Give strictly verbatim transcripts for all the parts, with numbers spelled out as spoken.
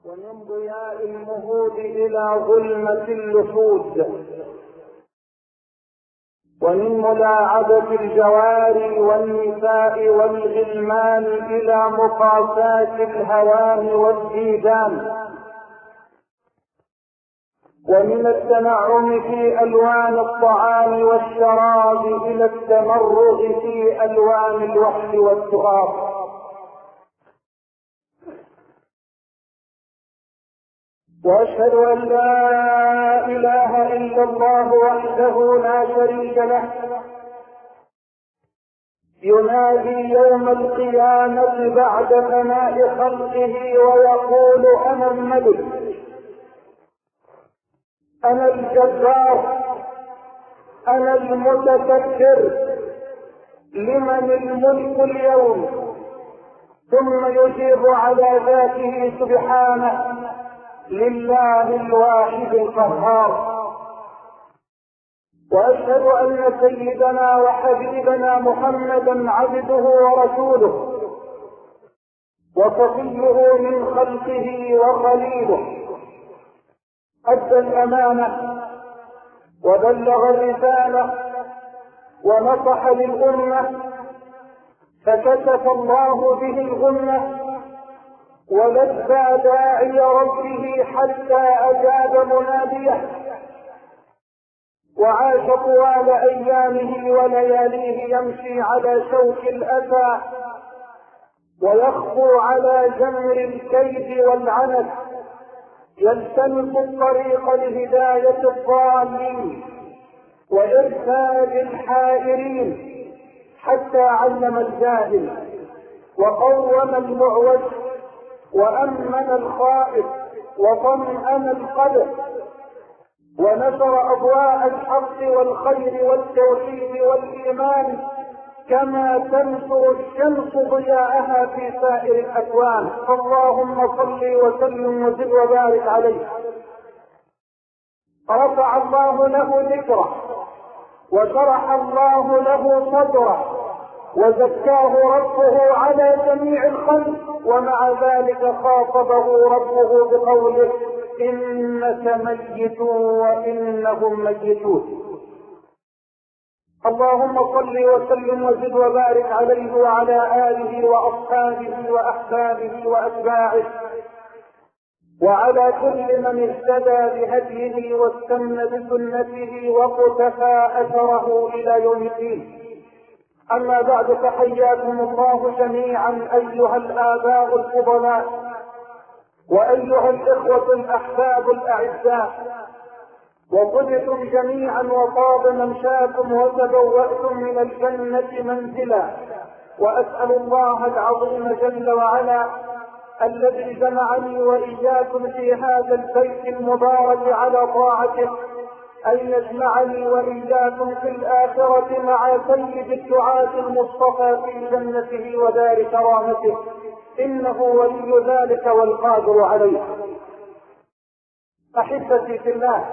ومن ضياء المهود إلى ظلمة اللفود، ومن ملاعبة الجواري والنساء والغلمان إلى مقاساة الهوان والديدان، ومن التنعم في ألوان الطعام والشراب إلى التمرغ في ألوان الوحش والتراب. وأشهد أن لا إله إلا الله وحده لا شريك له، ينادي يوم القيامة بعد فناء خلقه ويقول: أنا الملك، أنا الجبار، أنا المتكبر، لمن الملك اليوم؟ ثم يجيب على ذاته سبحانه: لله الواحد القهار. وأشهد أن سيدنا وحبيبنا محمدا عبده ورسوله وصفيه من خلقه وخليله، أدى الأمانة وبلغ الرسالة ونصح للأمة، فكشف الله به الغمة ولبى داعي ربه حتى أجاب مناديه، وعاش طوال أيامه ولياليه يمشي على شوك الأسى ويخطو على جمر الكيد والعنت، يلتمس الطريق لهداية الضالين وإرشاد الحائرين، حتى علم الجاهل وقوم المعوج وأمن الخائف وطمأن القلق، ونشر أضواء الحق والخير والتوحيد والإيمان كما تنشر الشمس ضياءها في سائر الأكوان. اللهم صل وسلم وزد وبارك عليه. رفع الله له ذكره وشرح الله له صدره وزكاه ربه على جميع الخلق، ومع ذلك خاطبه ربه بقوله: إنك ميت وإنهم ميتون. اللهم صل وسلم وزد وبارك عليه وعلى آله وأصحابه وأحبابه وأتباعه وعلى كل من اهتدى بهديه واستنى بسنته وقتفى أثره إلى يوم الدين. أما بعد، فحياكم الله جميعا أيها الآباء الفضلاء وأيها الإخوة الأحباب الأعزاء، وطبتم جميعا وطاب ممشاكم وتبوأتم من الجنة منزلا. وأسأل الله العظيم جل وعلا الذي جمعني وإياكم في هذا البيت المبارك على طاعته أن يجمعني وإياكم في الآخرة مع سيد الدعاة المصطفى في جنته ودار كرامته، إنه ولي ذلك والقادر عليه. أحبتي في الله،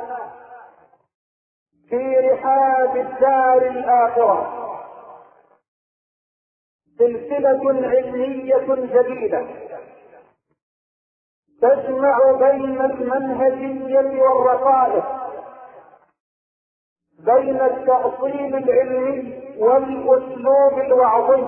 في رحاب الدار الآخرة سلسلة علمية جديدة تجمع بين المنهجية والرقائق، بين التأصيل العلمي والأسلوب الوعظي.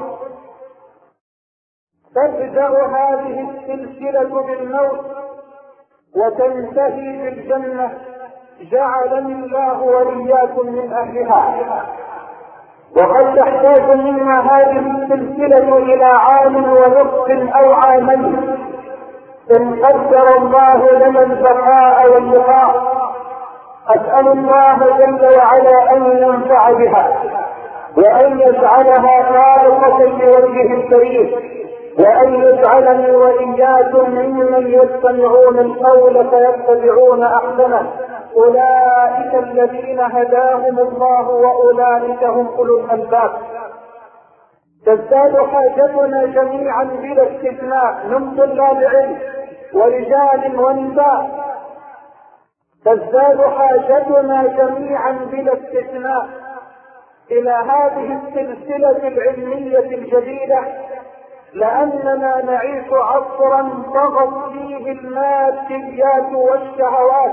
تبدأ هذه السلسلة بالموت وتنتهي بالجنة، جعلني الله وإياكم من أهلها. وقد تحتاج منا هذه السلسلة إلى عام ونصف أو عامين إن قدر الله لنا البقاء واللقاء. أسأل الله جل وعلا أن ينفع بها وأن يجعلها خالصة لوجهه الكريم، وأن يجعلني وإياكم ممن يستمعون القول فيتبعون أحسنه. أولئك الذين هداهم الله وأولئك هم أولو الألباب. تزداد حاجتنا جميعا بلا استثناء من طلاب علم ورجال ونساء، تزداد حاجتنا جميعا بلا استثناء إلى هذه السلسلة العلمية الجديدة لأننا نعيش عصرا طغت فيه الماديات والشهوات،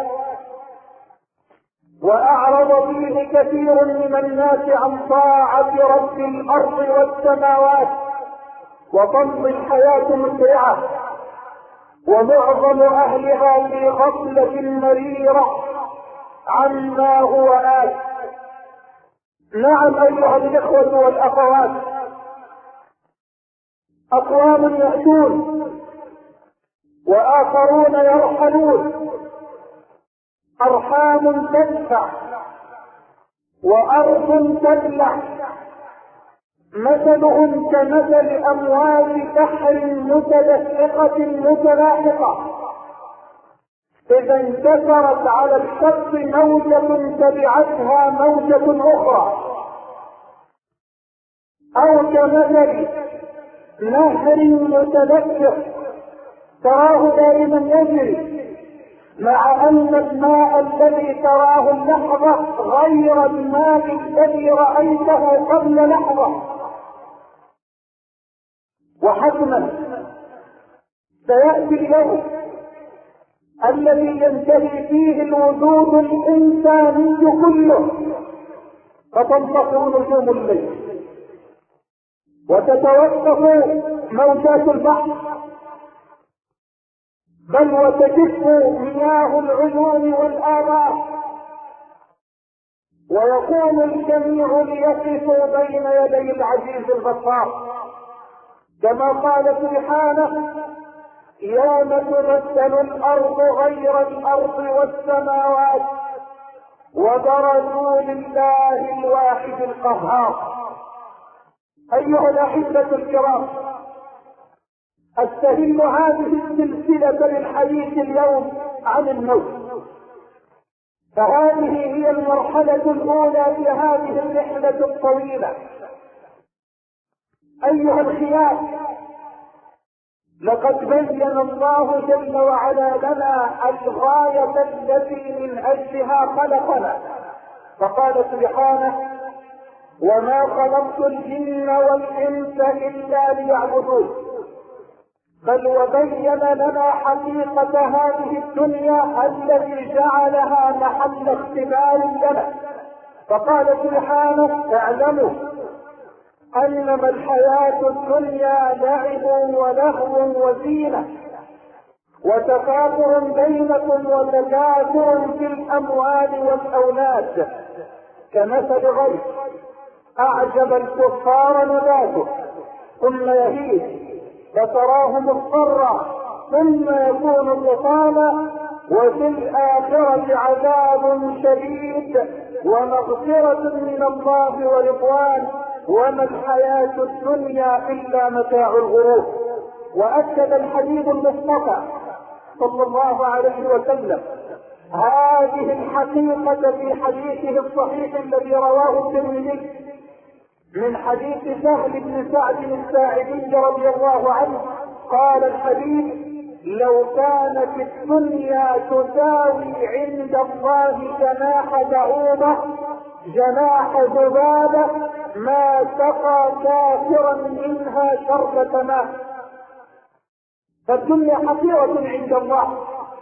وأعرض فيه كثير من الناس عن طاعة رب الأرض والسماوات، وظل الحياة مسرعة، ومعظم أهلها في غفلة مريرة عما هو آت. نعم أيها الإخوة والأخوات، أقوام يأتون وآخرون يرحلون، أرحام تدفع وأرض تبلع، مثلهم كمثل أمواج بحر متدفقة متلاحقة، إذا انكسرت على الشط موجة تبعتها موجة أخرى، أو كمثل نهر متلفق تراه دائما يجري، مع أن الماء الذي تراه اللحظة غير الماء الذي رأيته قبل لحظة. وحتما سيأتي اليوم الذي ينتهي فيه الوجود الإنساني كله، فتنطفئ نجوم الليل، وتتوقف موجات البحر، بل وتجف مياه العيون والآبار، ويقوم الجميع ليقفوا بين يدي العزيز الغفار، كما قال سبحانه: يوم تبدل الأرض غير الأرض والسماوات وبرزوا لله الواحد القهار. أيها الأحبة الكرام، أستهل هذه السلسلة للحديث اليوم عن الموت، فهذه هي المرحلة الأولى في هذه الرحلة الطويلة. أيها الخيار، لقد بين الله جل وعلا لنا الغاية التي من أجلها خلقنا، فقال سبحانه: وما خلقت الجن والإنس إلا ليعبدون. بل وبين لنا حقيقة هذه الدنيا التي جعلها محل اختبار لنا، فقال سبحانه: اعلموا أنما الحياة الدنيا لعب ولهو وزينة وتفاخر بينكم وتكاثر في الأموال والأولاد كمثل غيث أعجب الكفار نباته ثم يهيج فتراه مصفرا ثم يكون حطاما وفي الآخرة عذاب شديد ومغفرة من الله ورضوان وما الحياة الدنيا إلا متاع الغرور. وأكد الحبيب المصطفى صلى الله عليه وسلم هذه الحقيقة في حديثه الصحيح الذي رواه الترمذي من حديث سهل بن سعد الساعدي رضي الله عنه، قال الحبيب: لو كانت الدنيا تساوي عند الله جناح بعوضة جناح ذبابة ما سقى كافرا منها شربة ماء. فالدنيا حقيرة عند الله،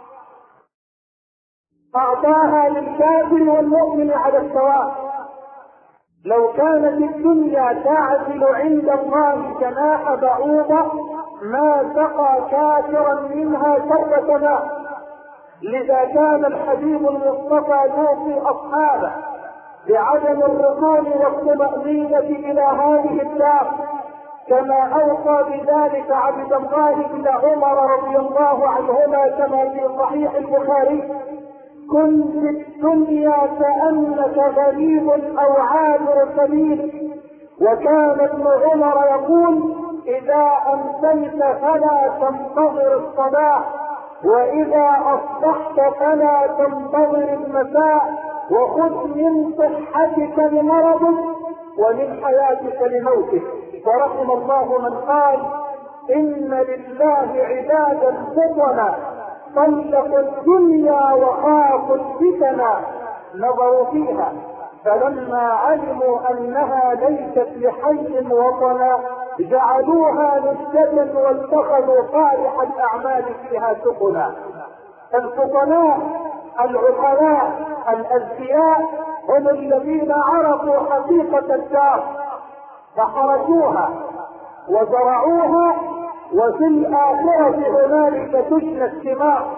أعطاها للكافر والمؤمن على السواء. لو كانت الدنيا تعدل عند الله جناح بعوضة ما سقى كافرا منها شربة ماء. لذا كان الحبيب المصطفى يوصي أصحابه بعدم الركون والطمأنينة إلى هذه الدار، كما أوصى بذلك عبد الله بن عمر رضي الله عنهما كما في صحيح البخاري: كن في الدنيا كأنك غريب أو عابر سبيل. وكان ابن عمر يقول: إذا أمسيت فلا تنتظر الصباح، وإذا أصبحت فلا تنتظر المساء، وخذ من صحتك لمرضك ومن حياتك لموتك. ورحم الله من قال: إن لله عبادا فطنا طلقوا الدنيا وخافوا الفتنا نظروا فيها فلما علموا انها ليست لحي وطنا جعلوها نسجة واتخذوا صالح الاعمال فيها سبلا. الفطناء العقلاء الاذكياء هم الذين عرفوا حقيقة الدار فحرسوها وزرعوها، وفي الآخرة هنالك تجنى الثمار.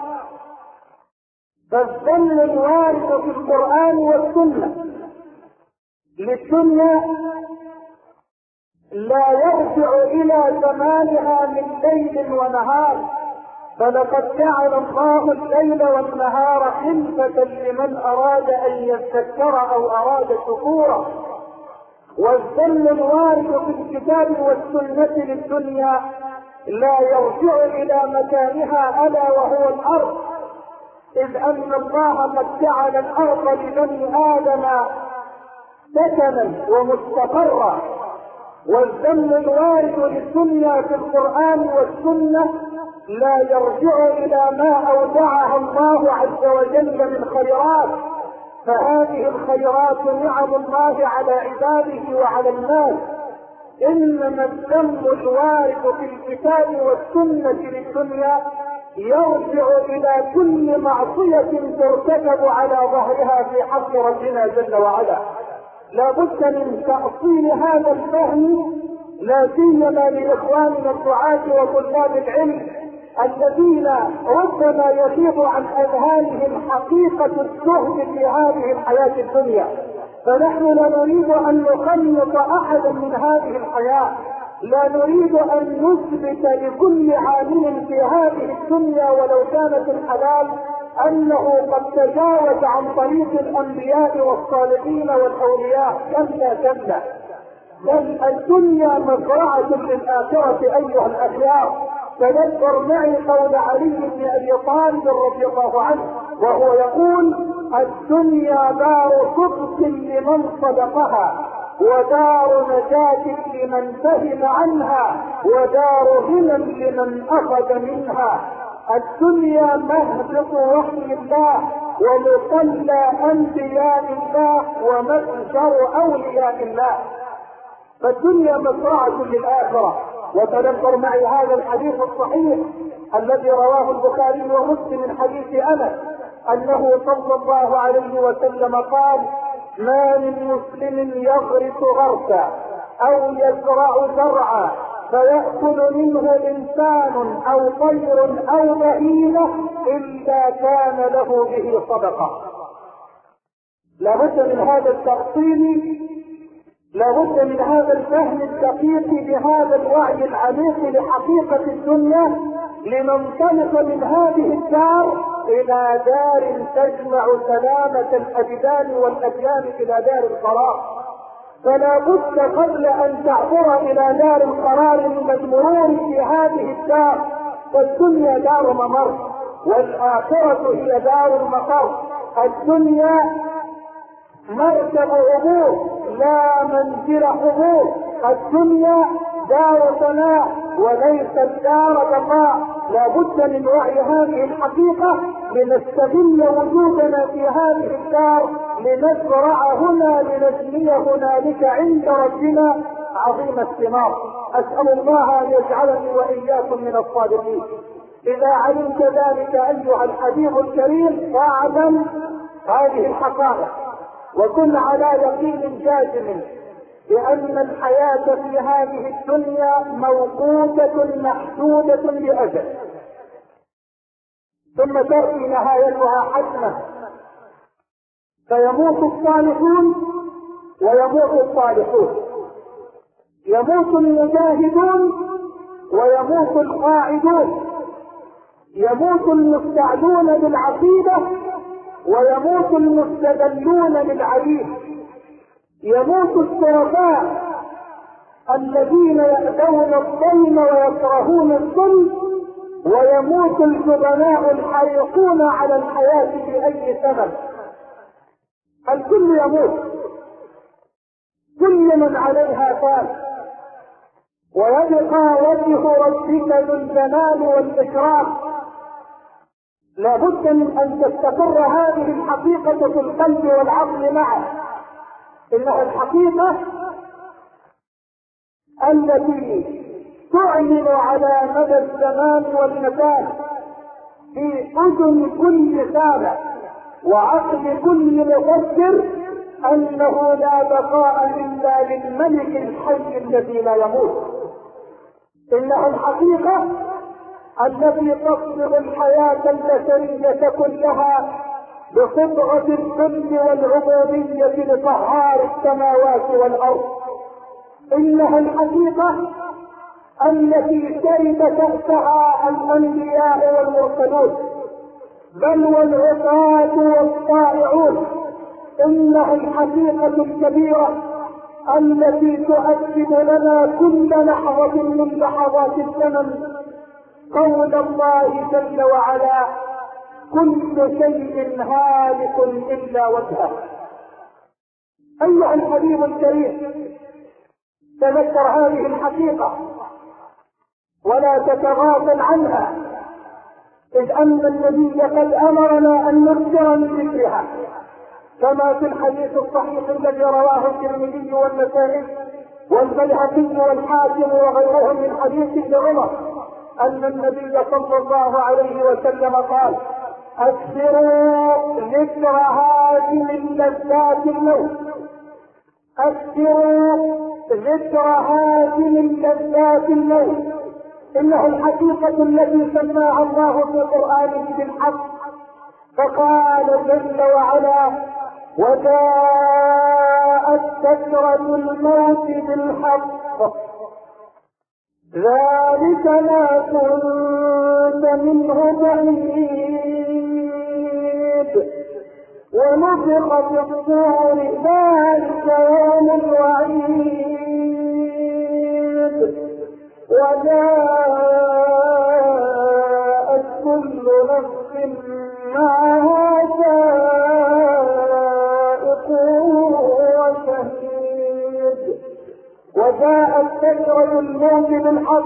فالظن الوارد في القرآن والسنة للدنيا لا يرجع إلى زمانها من ليل ونهار، فلقد جعل الله الليل والنهار خلفة لمن أراد أن يذكر أو أراد شكورا. والظن الوارد في الكتاب والسنة للدنيا لا يرجع إلى مكانها ألا وهو الأرض، إذ أن الله قد جعل الأرض لبني آدم سكنا ومستقرا. والذم الوارد للدنيا في القرآن والسنة لا يرجع إلى ما أودعها الله عز وجل من خيرات، فهذه الخيرات نعم الله على عباده وعلى الناس. إنما الذم الوارد في الكتاب والسنة للدنيا يرجع إلى كل معصية ترتكب على ظهرها في حق ربنا جل وعلا. لا بد من تأصيل هذا الفهم، لا سيما لإخواننا الدعاة وطلاب العلم الذين ربما يغيب عن أذهانهم حقيقة الزهد في هذه الحياة الدنيا. فنحن لا نريد أن نخلط أحدا من هذه الحياة، لا نريد أن نثبت لكل عالم في هذه الدنيا ولو كانت الحلال أنه قد تجاوز عن طريق الأنبياء والصالحين والأولياء. كلا كلا، بل الدنيا مزرعة للآخرة أيها الأخيار. تذكر معي قول علي بن أبي طالب رضي الله عنه وهو يقول: الدنيا دار صدق لمن صدقها، ودار نجاة لمن فهم عنها، ودار غنى لمن أخذ منها. الدنيا مهبط وحي الله ومصلى أنبياء الله ومتجر أولياء الله. فالدنيا مزرعة للآخرة. وتذكر معي هذا الحديث الصحيح الذي رواه البخاري ومسلم من حديث أنس أنه صلى الله عليه وسلم قال: ما من مسلم يغرس غرسا أو يزرع زرعا فيأكل منه إنسان أو طير أو بهيمة إلا كان له به صدقة. لابد من هذا التفصيل، لابد من هذا الفهم الدقيق بهذا الوعي العميق لحقيقة الدنيا لننطلق من هذه الدار إلى دار تجمع سلامة الأبدان والأديان إلى دار القرار. فلا بد قبل أن تعبر إلى دار القرار من المرور في هذه الدار. فالدنيا دار ممر والآخرة هي دار المقر. الدنيا مركب عبور لا منزل حضور. الدنيا دار فناء وليست دار بقاء. لا بد من وعي هذه الحقيقة لنستغل وجودنا في هذه الدار لنزرع هنا لنجني هنالك عند ربنا عظيم الثمار. أسأل الله أن يجعلني وإياكم من الصادقين. إذا علمت ذلك أيها الحبيب الكريم فاعلم هذه الحقائق وكن على يقين جازم بأن الحياة في هذه الدنيا موقوتة محدودة بأجل، ثم تأتي نهايتها حتما، فيموت الصالحون ويموت الصالحون، يموت المجاهدون ويموت القاعدون، يموت المستعدون بالعقيدة ويموت المستدلون للعليم، يموت الشرفاء الذين يأتون الظلم ويكرهون الظلم، ويموت الجبناء الحريصون على الحياة بأي سبب. الكل يموت، كل من عليها فان، ويبقى وجه ربك ذو الجلال والإكرام. لا بد من أن تستقر هذه الحقيقة في القلب والعقل معه. إنها الحقيقة التي تعلن على مدى الزمان والمكان في أذن كل سامع وعقل كل مفكر أنه لا بقاء إلا للملك الحي الذي لا يموت. إنها الحقيقة التي تصبغ الحياة البشرية كلها بصبغة الذل والعبودية لقهار السماوات والأرض. إنها الحقيقة التي شرب كأسها الأنبياء والمرسلون بل والعصاة والطائعون. إنها الحقيقة الكبيرة التي تؤكد لنا كل لحظة من لحظات الزمن قول الله جل وعلا: كل شيء هالك إلا وجهه. أيها الحبيب الكريم، تذكر هذه الحقيقة ولا تتغافل عنها، إذ أن النبي قد أمرنا أن نذكر من ذكرها، كما في الحديث الصحيح الذي رواه الترمذي والنسائي والبيهقي والحاكم وغيرهم من حديث ابن عمر أن النبي صلى الله عليه وسلم قال: أكثروا ذكر هذه اللذات الموت، أكثروا ذكر هذه اللذات الموت. إنها الحقيقة التي سماها الله في قرآنه بالحق، فقال جل وعلا: وجاءت سكرة الموت بالحق ذلك ما كنت منه بعيد ونفخ في الصور ذلك يوم الوعيد وجاءت كل نفس معها سائق وشهيد. وجاءت سكرة الموت بالحق،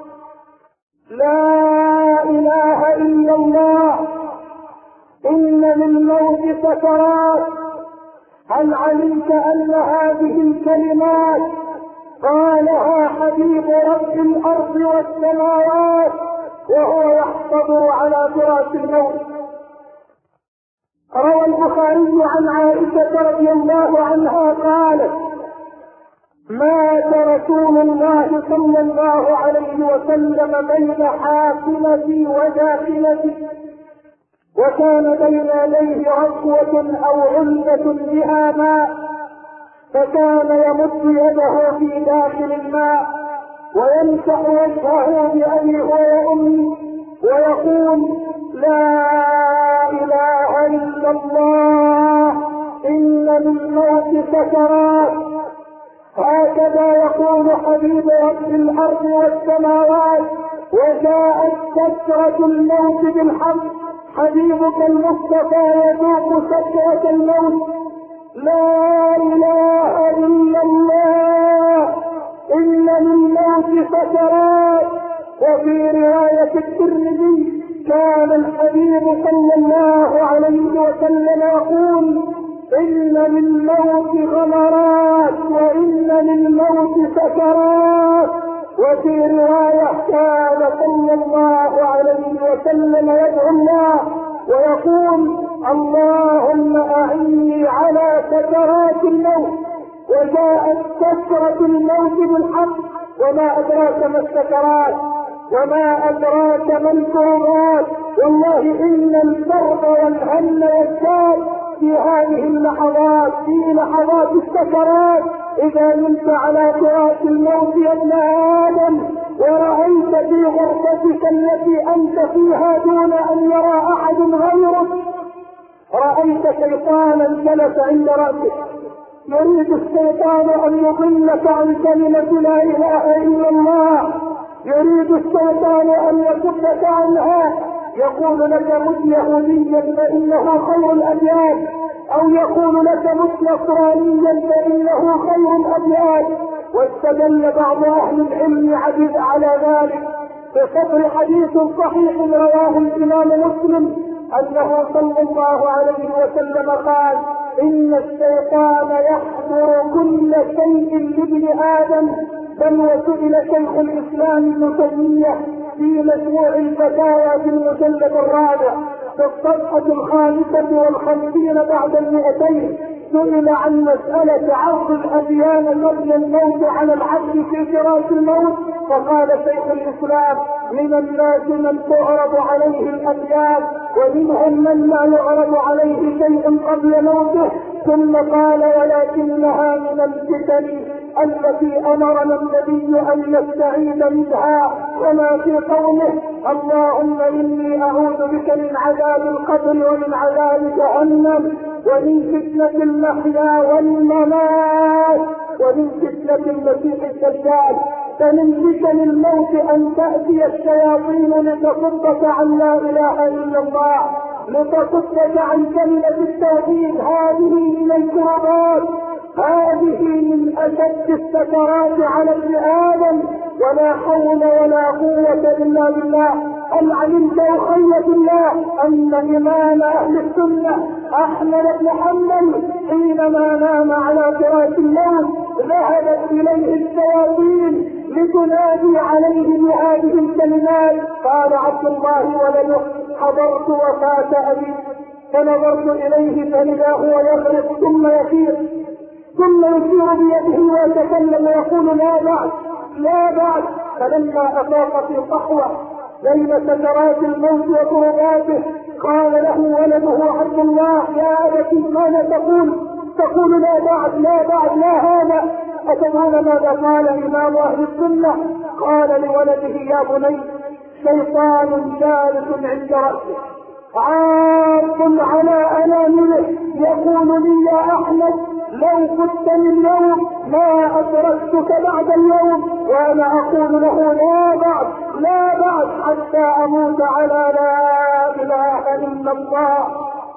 لا إله إلا الله. إن للموت سكرات. هل علمت أن هذه الكلمات قالها حبيب رب الأرض والسماوات وهو يحتضر على فراش الموت؟ روى البخاري عن عائشة رضي الله عنها قالت: مات رسول الله صلى الله عليه وسلم بين حاكمتي وداخلتي، وكان بين يديه ركوة أو علبة بها ماء، فكان يمد يده في داخل الماء ويمسح وجهه بأبي وأمي ويقول: لا إله إلا الله، إن للموت سكرات. هكذا يقول حبيب رب الأرض والسماوات: وجاءت سكرة الموت بالحق. حبيبك المصطفى يذوق سكرة الموت. لا إله إلا الله، إن للموت سكرات. وفي رواية الترمذي كان الحبيب صلى الله عليه وسلم يقول: إن للموت غمرات وإن للموت سكرات. وفي رواية كان صلى الله عليه وسلم يدعو الله ويقول: اللهم أعني على سكرات الموت. وجاءت سكرة الموت بالحق. وما أدراك ما السكرات، وما أدراك ما الكربات. والله إن الكرب والهم يزداد في هذه اللحظات، في لحظات السكرات. إذا نمت على فراش الموت يا ابن آدم ورأيت في غرفتك التي أنت فيها دون أن يرى أحد غيرك، رأيت شيطانا جلس عند رأسك، يريد الشيطان أن يضلك عن كلمة لا إله إلا الله، يريد الشيطان أن يصدك عنها، يقول لك مت يهوديا فإنه خير الأديان، أو يقول لك مت نصرانيا فإنه خير الأديان. واستدل بعض أهل العلم عدد على ذلك بصدر حديث صحيح رواه الإمام مسلم أنه صلى الله عليه وسلم قال: إن الشيطان يحضر كل شيء لابن آدم. بل وسئل شيخ الإسلام ابن تيمية في مجموع الفتاوى في المجلد الرابع في الصفحة الخامسة والخمسين بعد المئتين، سئل عن مسألة عرض الأديان قبل الموت على العبد في فراش الموت، فقال شيخ الإسلام: من الناس من تعرض عليه الأديان، ومنهم من لا يعرض عليه شيء قبل موته. ثم قال: ولكنها من الفتن التي أمرنا النبي أن نستعيذ منها، وما في قوله: اللهم إني أعوذ بك من عذاب القبر ومن عذاب جهنم ومن فتنة المحيا والممات ومن فتنة المسيح الدجال. فمن فتن الموت أن تأتي الشياطين لتصدك عن لا إله إلا الله، لتصدك عن كلمة التوحيد. هذه من الكرامات، هذه من أشد السكرات على ابن آدم، ولا حول ولا قوة إلا بالله. هل علمت أخية الله أن إمام أهل السنة أحمد بن حنبل حينما نام على فراش الموت ذهبت إليه الشياطين لتنادي عليه بهذه الكلمات؟ قال عبد الله ولده: حضرت وفاة أبي فنظرت إليه فإذا هو يغرق ثم يفيق ثم يشير بيده ويتكلم ويقول: لا بعد لا بعد. فلما أفاق في صحوة بين سكرات الموت وكرباته قال له ولده عبد الله: يا أبت ماذا تقول؟ تقول لا بعد لا بعد لا هذا. أتدرون ماذا قال إمام أهل السنة؟ قال لولده: يا بني، شيطان جالس عند رأسه عاض على أنامله يقول لي: يا أحمد، لو كنت من يوم ما أدركتك بعد اليوم، وأنا أقول له: لا بعد لا بعد حتى أموت على لا إله إلا الله.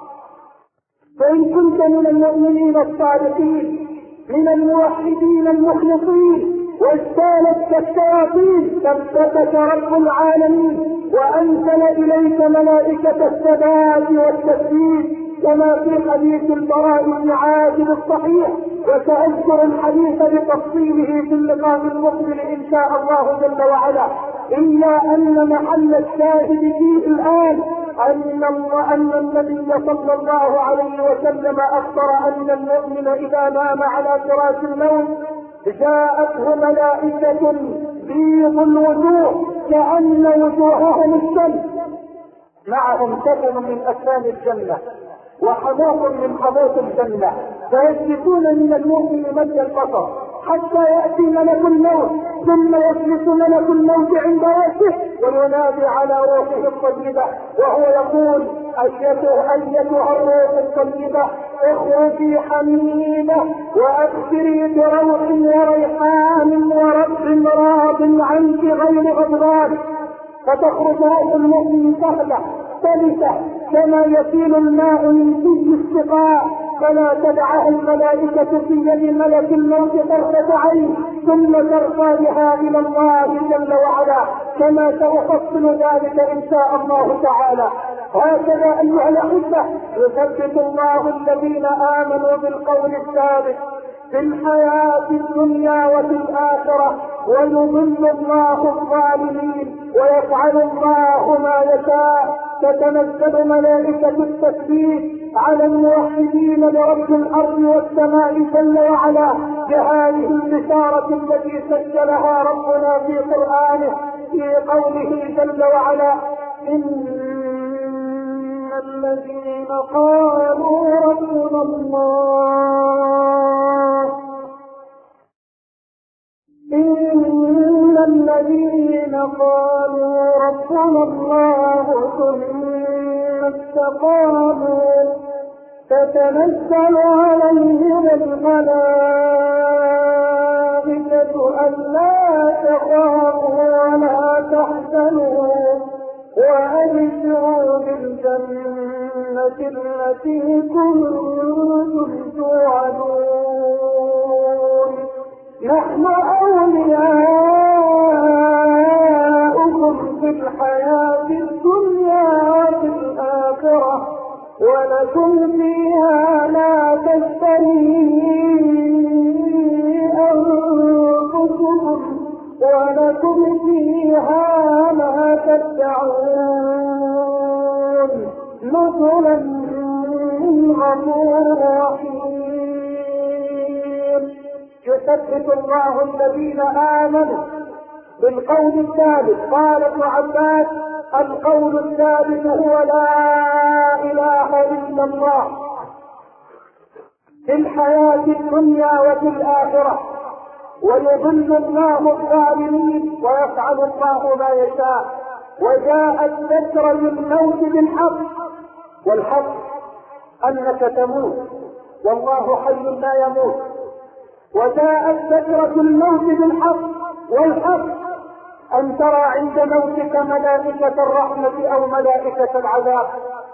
فإن كنت من المؤمنين الصادقين من الموحدين المخلصين واجتالتك الشياطين، ثبتك رب العالمين وأنزل إليك ملائكة الثبات والتثبيت كما في حديث البراء بن عازب الصحيح، وسأذكر الحديث بتفصيله في اللقاء المقبل إن شاء الله جل وعلا. إلا أن محل الشاهد فيه الآن أن أن النبي صلى الله عليه وسلم أخبر أن المؤمن إذا نام على فراش الموت جاءته ملائكة بيض الوجوه كأن وجوههم الشمس، معهم كفن من أكفان الجنة وحموق من حموق الجنة، فيسلكون من المؤمن مد البصر حتى يأتي ملك الموت، ثم يجلس ملك الموت عند رأسه وينادي على روحه الطيبة وهو يقول: أيتها أيتها الروح الطيبة اخرجي حميدة وأبشري بروح وريحان ورب راض عنك غير غضبان. فتخرج روح المؤمن سهلة سلسة كما يسيل الماء من في السقاء، فلا تدعه الملائكة في يد ملك الموت طرفة عين، ثم ترفع بها إلى الله جل وعلا كما سأفصل ذلك إن شاء الله تعالى. هكذا أيها الأحبة يثبت الله الذين آمنوا بالقول الثابت في الحياة الدنيا وفي الآخرة، ويضل الله الظالمين ويفعل الله ما يشاء. تتنزل ملائكة التثبيت على الموحدين برب الأرض والسماء جل وعلا بهذه البشارة التي سجلها ربنا في قرآنه في قوله جل وعلا: إن الذين قالوا ربنا الله إن الذين قالوا ربنا الله ثم استقاموا تتنزل عليهم الملائكة ألا تخافوا ولا تحزنوا وأبشروا بالجنة التي كنتم توعدون. نحن أولياؤكم في الحياة الدنيا وفي الآخرة ولكم فيها ما أنفسكم ولكم فيها ما تدعون نزلا من غفور رحيم. يثبت الله الذين آمنوا بالقول الثابت. قال ابن عباس: القول الثابت هو لا إله إلا الله في الحياة الدنيا وفي الآخرة، ويضل الله الظالمين ويفعل الله ما يشاء. وجاءت ذكرى الموت بالحق، والحق أنك تموت والله حي لا يموت. وجاءت ذكرى الموت بالحق، والحق أن ترى عند موتك ملائكة الرحمة أو ملائكة العذاب.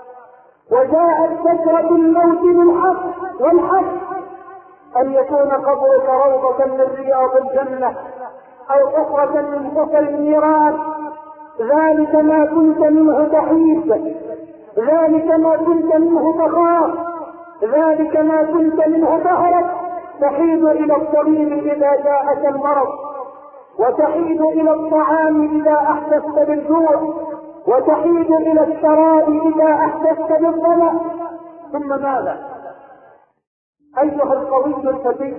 وجاءت ذكرى الموت بالحق، والحق أن يكون قبرك روضة من رياض الجنة أو حفرة من حفر النيران. ذلك ما كنت منه تحيد، ذلك ما كنت منه تخاف، ذلك ما كنت منه تهرب. تحيد إلى الطبيب إذا جاءك المرض، وتحيد إلى الطعام إذا أحسست بالجوع، وتحيد إلى الشراب إذا أحسست بالظمأ. ثم ماذا؟ أيها القوي الفتي،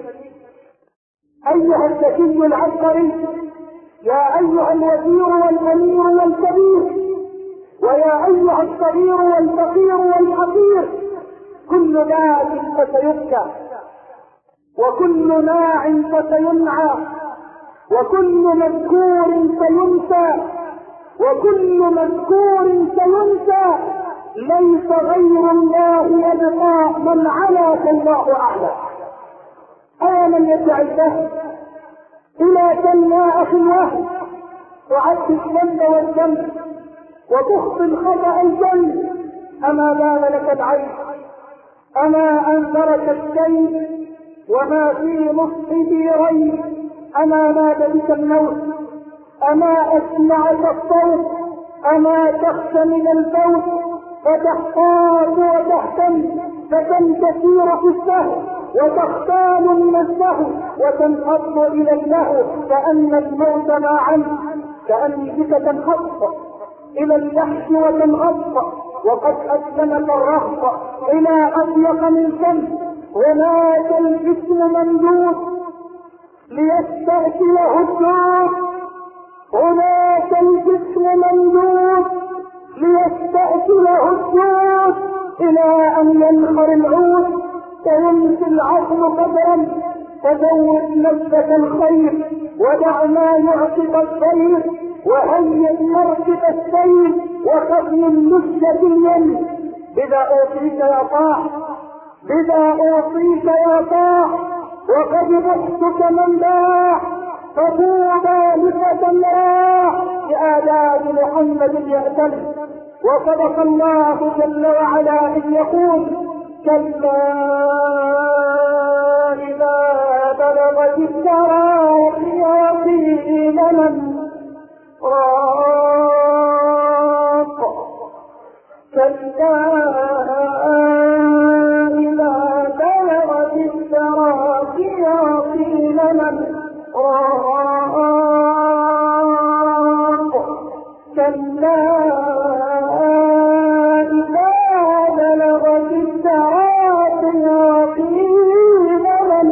أيها الذكي العبقري، يا أيها الوزير والأمير والكبير، ويا أيها الصغير والفقير والحقير، كل ذات فسيبكى، وكل ناع فسينعى، وكل مذكور سينسى، وكل مذكور سينسى. ليس غير الله يبقى، من علا فالله أعلى. آمن يدعي الله إلى كم يا أخي الوهم تعد الذنب والذنب وتخطي الخطأ الجنب. أما بان لك العين، أما أنذرك السيف، وما في نصحه ريب. أما نادى بك الموت، أما أسمعك الصوت، أما تخشى من الموت فتحتاج وتحتم، فتنكسير في السهو وتختال من السهو وتنفض إلى اللهو، كأن الموت ما عنك، كأن بك تنحط إلى اللحش وتنغط، وقد أسلمك الرهط إلى أضيق من فم. هناك الجسم ممدود ليستأكله الدود، هناك الجسم ممدود ليستأكله الدود، إلى أن ينخر العود فيمسي العقل قدرا. فزود نفسك الخير ودع ما يعقب الخير، وهيئ مركب السير وخذ من نسجة اليم. بذا أوصيك يا طاع، بذا أوصيك يا طاع، وقد بحثك من باع، فطوبى لفتى راح بآداب محمد يأتل. وصدق الله جل وعلا إذ يقول: كلا إذا بلغت التراقي وقيل من راق، كلا إذا بلغت التراقي وقيل من راق، كلا إذا بلغت التراقي وقيل من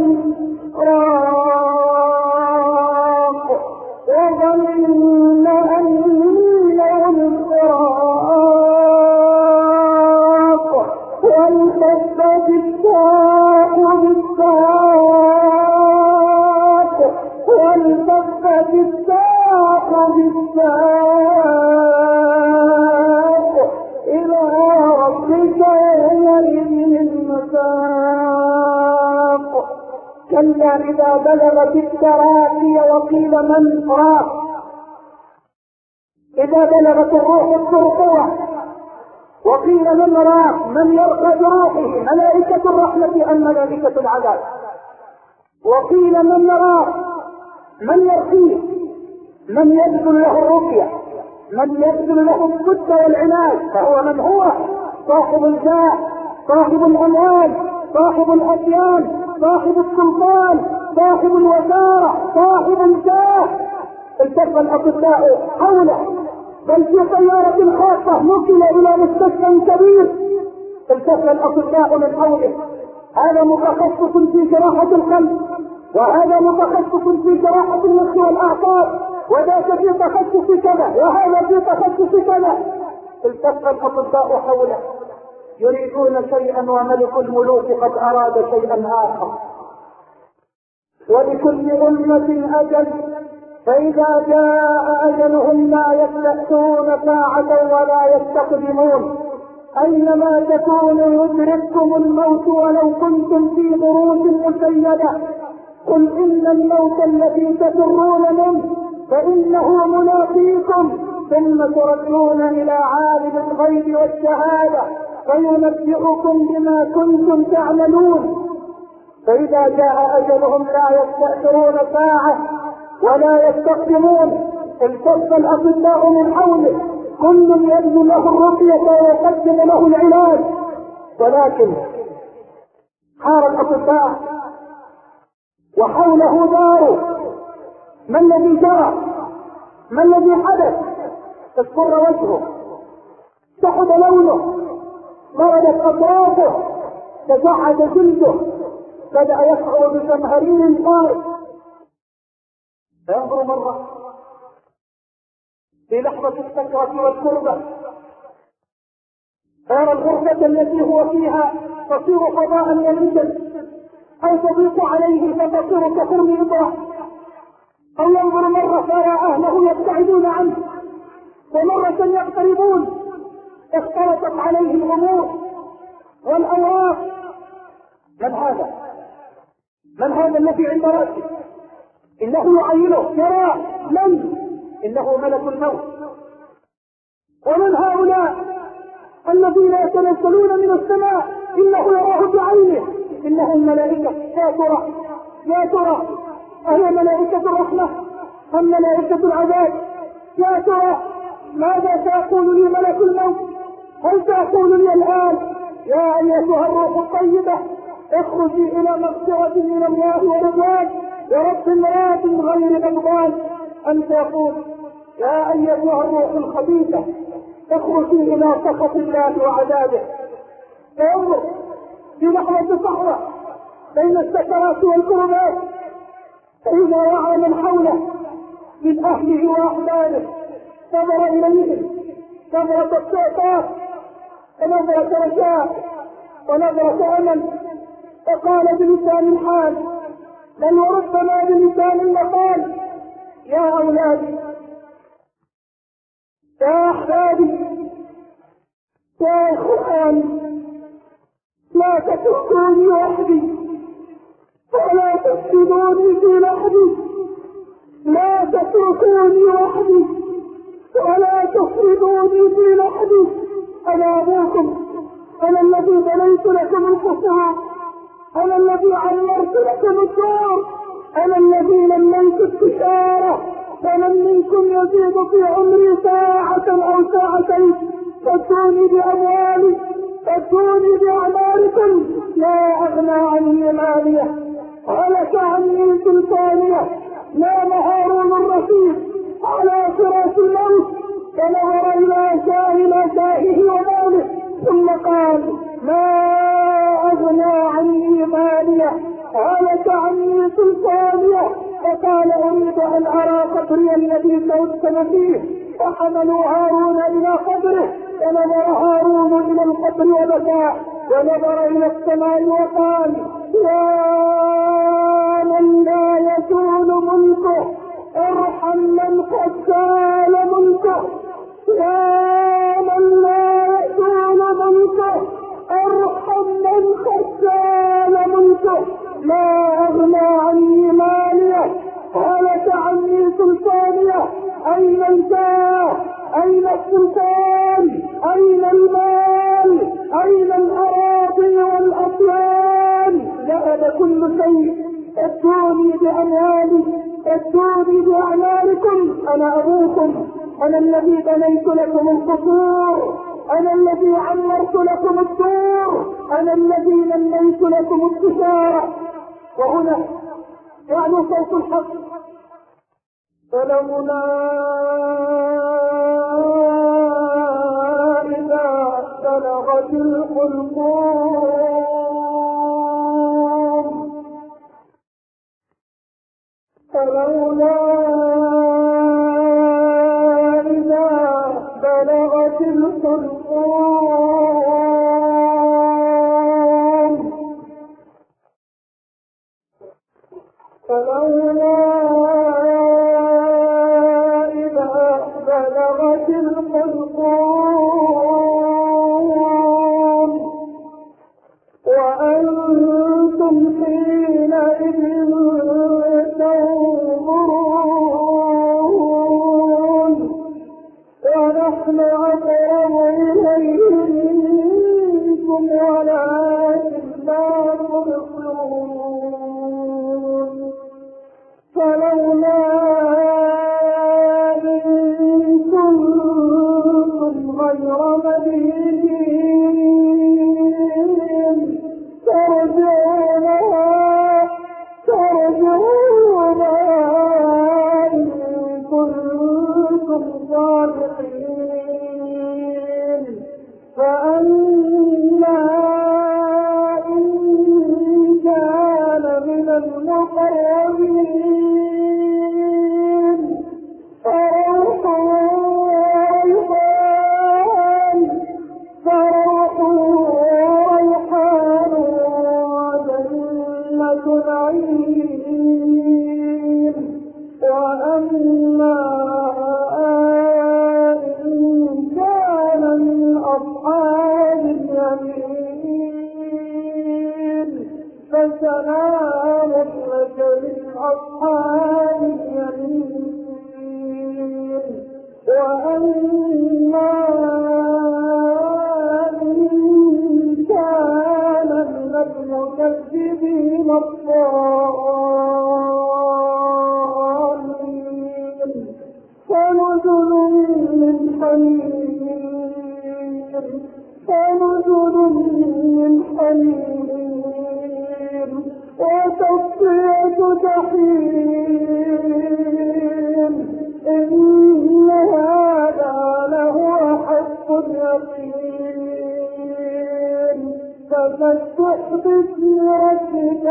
راق، وظن أنه الفراق، والتفت الساق بالساق، والتفت الساق بالساق، إلى ربك يومئذ المساق. كلا إذا بلغت التراقي وقيل من راق، إذا بلغت الروح الترقوة وقيل من راق، من يرقى بروحه، ملائكة الرحمة أم ملائكة العذاب. وقيل من راق، من يرقيه، من يبذل له الرقية، من يبذل له الصد والعناد، فهو من هو صاحب الجاه، صاحب الأموال، صاحب الأديان، صاحب السلطان، صاحب الوزارة، صاحب الجاه، التف الأطباء حوله، بل في طيارة خاصة نقل إلى مستشفى كبير التف الأطباء من حوله. هذا متخصص في جراحة القلب، وهذا متخصص في جراحة المخ والأعصاب، وذاك في تخصص كذا، وهذا في تخصص كذا. التف الأطباء حوله يريدون شيئا وملك الملوك قد أراد شيئا آخر. ولكل أمة أجل، فإذا جاء أجلهم لا يستأخرون ساعة ولا يستقدمون. أينما تكونوا يدرككم الموت ولو كنتم في بروج مشيدة. قل إن الموت الذي تفرون منه فإنه ملاقيكم، ثم تردون إلى عالم الغيب والشهادة فينبئكم بما كنتم تعملون. فإذا جاء أجلهم لا يستأخرون ساعة ولا يستقدمون. التف الأطباء من حوله، كل يبذل له الرقية ويقدم له العلاج، ولكن حار الأطباء وحوله دار. ما الذي جرى؟ ما الذي حدث؟ اصفر وجهه، سحب لونه، مرضت أطرافه، تجعد جلده، بدأ يشعر بجمهرين طارق. فينظر مرة في لحظة السكرة والكربة، ترى الغرفة التي هو فيها تصير فضاء يميزا، أو تضيق عليه فتصير كحرم إضاءة، أو ينظر مرة فيرى أهله يبتعدون عنه، ومرة يقتربون. اختلطت عليه الأمور والأوراق. من هذا؟ من هذا الذي عند رأسه؟ إنه يعينه، يراه. من؟ إنه ملك الموت. ومن هؤلاء الذين يتنزلون من السماء إنه يراه بعينه؟ إنهم ملائكة. يا ترى يا ترى أهي ملائكة الرحمة أم ملائكة العذاب؟ يا ترى ماذا سيقول لي ملك الموت؟ هل سيقول لي الآن يا أيتها الروح الطيبة اخرجي إلى مغفرة من الله ورضوان ورب راض غير غضبان، أم سيقول يا أيتها الروح الخبيثة اخرجي إلى سخط الله وعذابه؟ فينظر في لحظة صحوة بين السكرات والكربات، فإذا رأى من حوله من أهله وأحبابه نظر إليهم نظرة استعطاف ونظرة رجاء ونظرة أمل، فقال بلسان الحال بل وربما بلسان المقال يا أولادي، يا أحبابي، يا إخواني، لا تتركوني وحدي ولا تفسدوني في لحدي، لا تتركوني وحدي ولا تفسدوني في لحدي. أنا أبوكم، أنا الذي بنيت لكم القصور، أنا الذي عمرت لكم الدار، أنا الذي لميت التجارة، فمن منكم يزيد في عمري ساعة أو ساعتين فاتوني بأموالي فاتوني بأعمالكم لا أغنى عني مالية هلك عني سلطانية. نام هارون الرشيد على فراش الموت فنظر إلى شاه شاهه وماله ثم قال ما أغنى عني مالية هلك عني سلطانية، فقال أريد أن أرى قبري الذي توسم فيه، فحملوا هارون إلى قبره، فنظر هارون إلى القبر وبكى ونظر إلى السماء وقال يا من لا يزول ملكه ارحم من قد زال ملكه، يا من لا يزول ملكه ارحم من قد زال ملكه. لا أغنى عني مالية هلك عني سلطانية. أين الجاه؟ أين السلطان؟ أين المال؟ أين الأراضي والأطيان؟ ذهب كل شيء. اتوني بأموالي، اتوني بأعمالكم. أنا أبوكم، أنا الذي بنيت لكم القصور، أنا الذي عمرت لكم الدور، أنا الذي نميت لكم التجارة. وهنا يعني صوت الحق. فلولا إذا بلغت الحلقوم، فلولا إذا بلغت الحلقوم، فلولا إذا بلغت الحلقوم وأنتم حينئذ تنظرون ونحن أقرب إليه منكم ولكن لا تبصرون. فلولا إن كنتم غير مدينين ترجعونها ترجعونها إن كنتم صادقين. فأما إن كان من المقربين فروح وريحان فروح وريحان وجنة نعيم. وأما إن كان من أصحاب اليمين فسلام لك من أصحاب اليمين. وأما إن كان من المكذبين الضالين فنزل من حميم فنزل من حميم وتصفية جحيم. إن هذا لهو حق اليقين. فسبح باسم ربك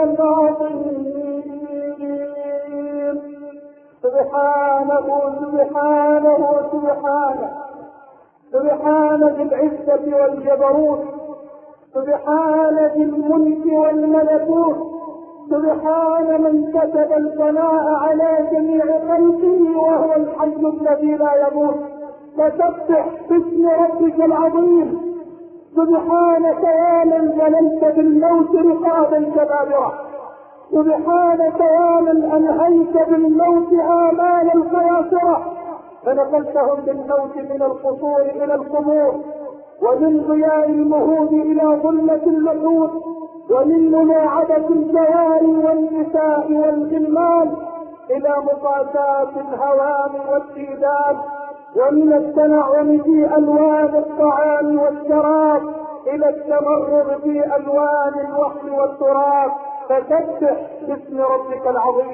العظيم. سبحانه سبحانه سبحانه سبحان ذي العزة والجبروت، سبحان ذي الملك والملكوت، سبحان من كتب الثناء على جميع خلقه وهو الحي الذي لا يموت. فسبح باسم ربك العظيم. سبحانك يا من جللت بالموت رقاب الجبابرة، سبحانك يا من أنهيت بالموت آمال القياصرة، فنقلتهم بالموت من القصور إلى القبور، ومن ضياء المهود إلى ظلة اللحود، ومن ملاعبة الجواري والنساء والغلمان إلى مقاساة الهوام والسيدان، ومن التنعم في ألوان الطعام والشراب إلى التمرغ في ألوان الوحل والتراب. فسبح باسم ربك العظيم.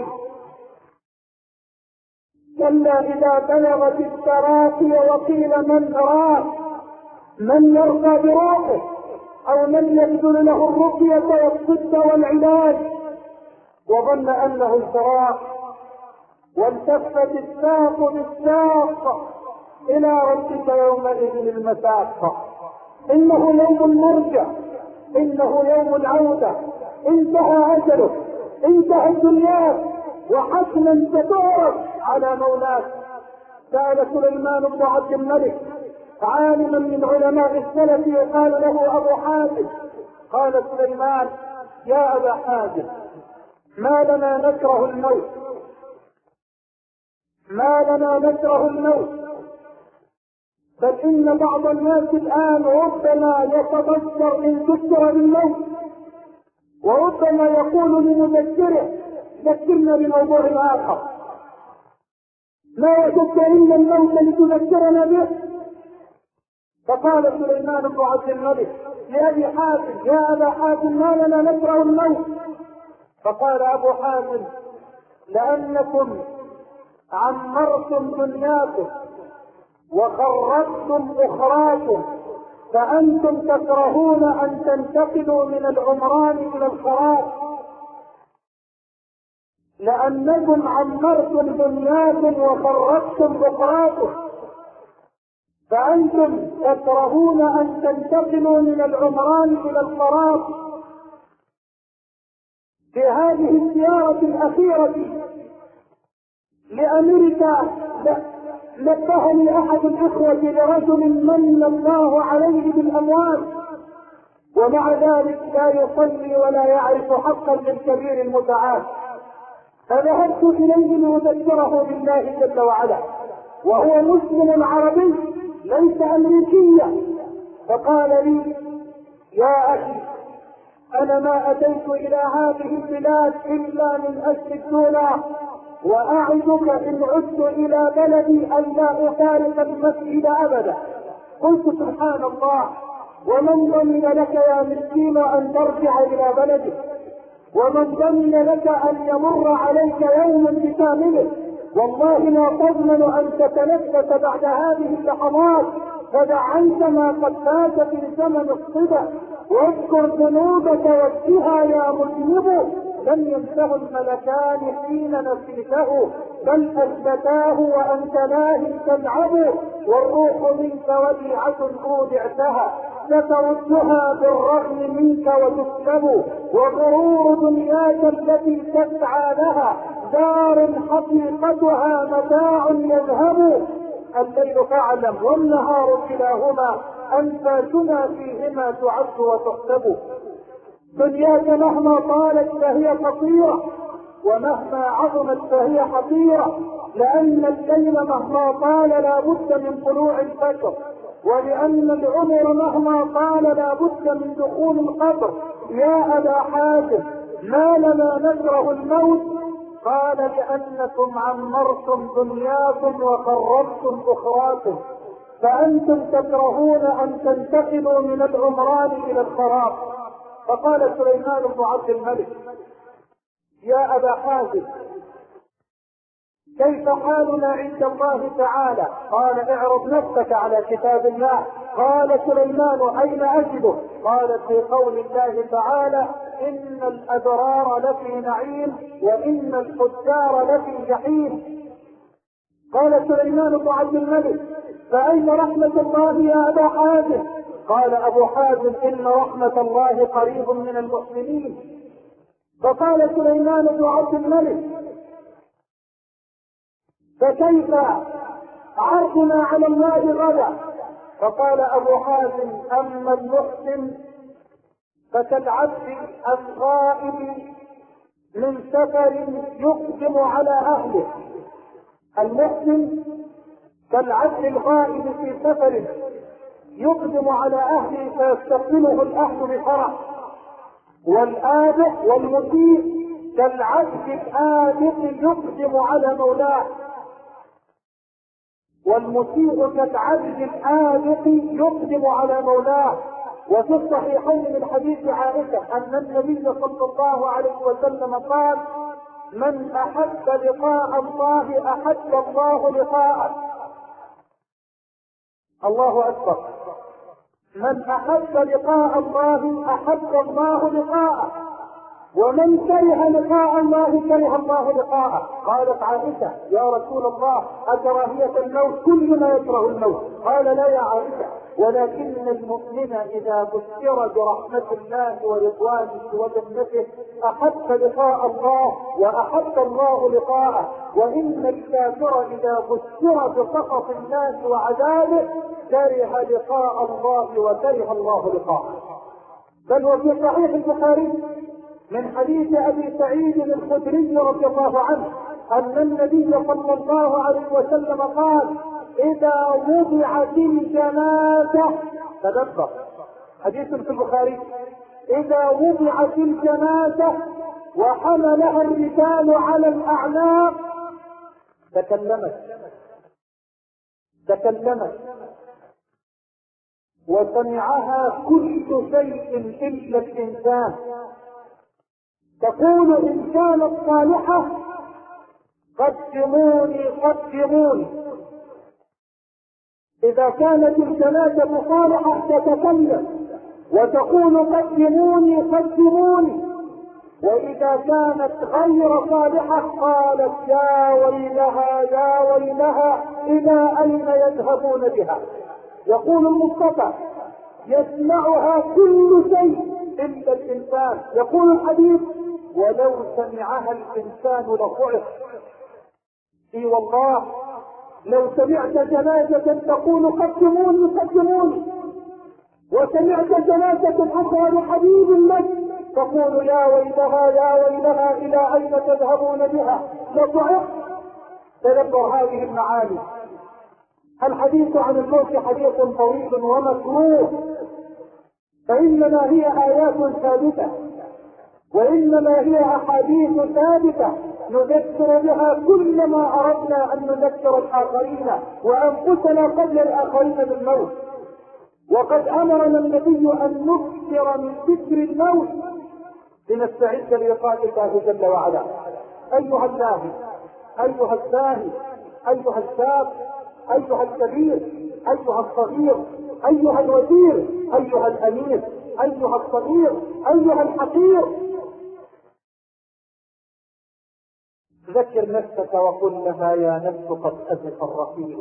كلا إذا بلغت التراقي وقيل من أراه، من يرقى بروحه أو من يبذل له الرقية والصد والعلاج، وظن أنه الفراق، والتفت الساق بالساق إلى ربك يومئذ المساق. إنه يوم المرجع، إنه يوم العودة، انتهى أجله، انتهى الدنيا، وحتما ستعرض على مولاك. سأل سليمان بن عبد الملك عالما من علماء السلف يقال له أبو حاتم، قال سليمان: يا أبا حاتم، ما لنا نكره الموت، ما لنا نكره الموت، بل إن بعض الناس الآن ربما يتبصر إن ذكر بالموت، وربما يقول لمذكره: ذكرنا بموضوع آخر، ما وجدت إلا الموت لتذكرنا به. فقال سليمان بن عبد الملك لأبي حاتم يا أبا حاتم ما لنا نكره الموت؟ فقال أبو حاتم لأنكم عمرتم دنياكم وخرجتم أخراكم فأنتم تكرهون أن تنتقلوا من العمران إلى الخراج. لأنكم عمرتم دنياكم وخرجتم أخراكم فأنتم تكرهون أن تنتقلوا من العمران إلى الخراج. في هذه الزيارة الأخيرة لأمريكا نبهني أحد الإخوة لرجل من الله عليه بالأموال ومع ذلك لا يصلي ولا يعرف حقا للكبير المتعال، فذهبت إليه لأذكره بالله جل وعلا وهو مسلم عربي ليس أمريكيا. فقال لي يا أخي أنا ما أتيت إلى هذه البلاد إلا من أجل الدولار، وأعدك إن عدت إلى بلدي أن لا أفارق المسجد أبدا. قلت سبحان الله، ومن ضمن لك يا مسكين أن ترجع إلى بلدك؟ ومن ضمن لك أن يمر عليك يوم بكامله؟ والله لا تضمن أن تتنفس بعد هذه اللحظات، فدع عنك ما قد فات في زمن الصبا واذكر ذنوبك وجهها يا مذنب. لم ينته الملكان حين نسيته بل اثبتاه وانت لاه تلعب، والروح منك وديعة اودعتها ستردها بالرغم منك وتسلب، وغرور دنياك التي تسعى لها دار حقيقتها متاع يذهب. الليل فاعلم والنهار كلاهما انفاسنا فيهما تعد وتحسب. دنياك مهما طالت فهي قصيرة ومهما عظمت فهي حقيرة، لأن الليل مهما طال لا بد من طلوع الفجر، ولأن العمر مهما طال لا بد من دخول القبر. يا أبا حاتم ما لنا نكره الموت؟ قال لأنكم عمرتم دنياكم وخرجتم أخراكم فأنتم تكرهون أن تنتقلوا من العمران إلى الخراب. فقال سليمان بن عبد الملك يا أبا حاتم كيف حالنا عند الله تعالى؟ قال اعرض نفسك على كتاب الله. قال سليمان اين اجده؟ قال في قول الله تعالى ان الابرار لفي نعيم وان الفجار لفي جحيم. قال سليمان بن عبد الملك فاين رحمة الله يا ابا حاتم؟ قال ابو حاتم ان رحمة الله قريب من المؤمنين. فقال سليمان بن عبد الملك فكيف عرضنا على الله غدا؟ فقال ابو حاتم اما المحسن فكالعبد الغائب من سفر يقدم على اهله. المحسن كالعبد الغائب في سفر يقدم على اهله فيستقبله الاهل بفرح. والآبق والمسيء كالعبد الآبق يقدم على مولاه. والمسيء كالعبد الآبق يقدم على مولاه. وفي الصحيحين من حديث عائشة أن النبي صلى الله عليه وسلم قال من أحب لقاء الله أحب الله لقاءه. الله أكبر. من أحب لقاء الله أحب الله لقاءه، ومن كره لقاء الله كره الله لقاءه. قالت عائشة يا رسول الله أكراهية الموت كل ما يكره الموت؟ قال لا يا عائشة، ولكن المؤمن إذا بشر برحمة الله ورضوانه وجنته أحب لقاء الله وأحب الله لقاءه، وإن الكافر إذا بشر بسخط الناس وعذابه كره لقاء الله وكره الله لقاءه. بل وفي صحيح البخاري من حديث ابي سعيد الخدري رضي الله عنه ان النبي صلى الله عليه وسلم قال اذا وضعت الجنازه، تدبر حديث في البخاري، اذا وضعت الجنازه وحملها الرجال على الاعناق تكلمت تكلمت وسمعها كل شيء إلا الإنسان. تقول إن كانت صالحة قدموني قدموني. إذا كانت الجنازة صالحة تتكلم وتقول قدموني قدموني، وإذا كانت غير صالحة قالت يا ويلها يا ويلها إلى أين يذهبون بها. يقول المصطفى يسمعها كل شيء إلا الإنسان. يقول الحديث ولو سمعها الإنسان لصعق. اي والله لو سمعت جنازة تقول قدموني قدموني، وسمعت جنازة أخرى لحبيب لك تقول يا ويلها يا ويلها إلى أين تذهبون بها، لصعق. تدبر هذه المعاني. الحديث عن الموت حديث طويل ومكروه، فإنما هي آيات ثابتة وإنما هي أحاديث ثابتة نذكر بها كل ما أردنا أن نذكر الآخرين وأنفسنا قبل الآخرين بالموت. وقد أمرنا النبي أن نكثر من ذكر الموت لنستعد للقاء الله جل وعلا. أيها اللاهي أيها الزاهي أيها الشاب أيها الكبير أيها الصغير أيها الوزير أيها الأمير أيها الصغير أيها الحقير، ذكر نفسك وقل لها يا نفس قد أزف الرحيل